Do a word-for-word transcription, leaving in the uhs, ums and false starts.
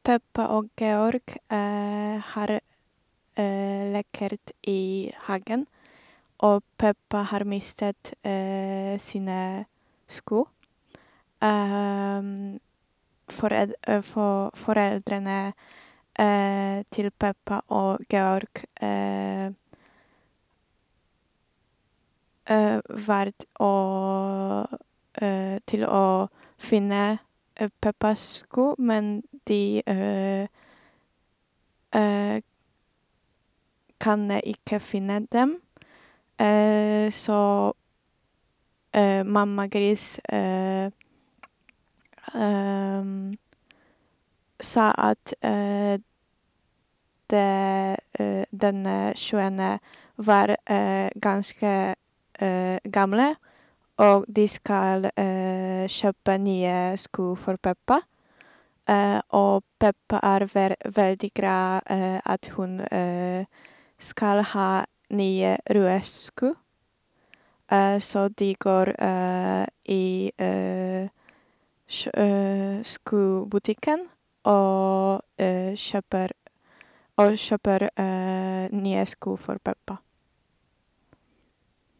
Peppa og Georg eh, har eh, lekt i hagen, og Peppa har mistet eh, sine sko. Ehm, fored eh, for foreldrene eh, til Peppa og Georg eh, eh, vært å eh, til å finne eh, Peppas sko, men de eh, eh, kan ikke finne dem. Eh, så eh, mamma Gris eh, ehm, sa at eh, det eh, denne skoene var eh, ganske eh, gamle, og de skal eh, kjøpe nye sko for Peppa. Eh, og Peppa er ver veldig glad eh, at hun eh, skal ha nye røde sko. Eh, så de går eh, i eh, sj eh, skobutikken og eh, kjøper og kjøper eh, nye sko for Peppa.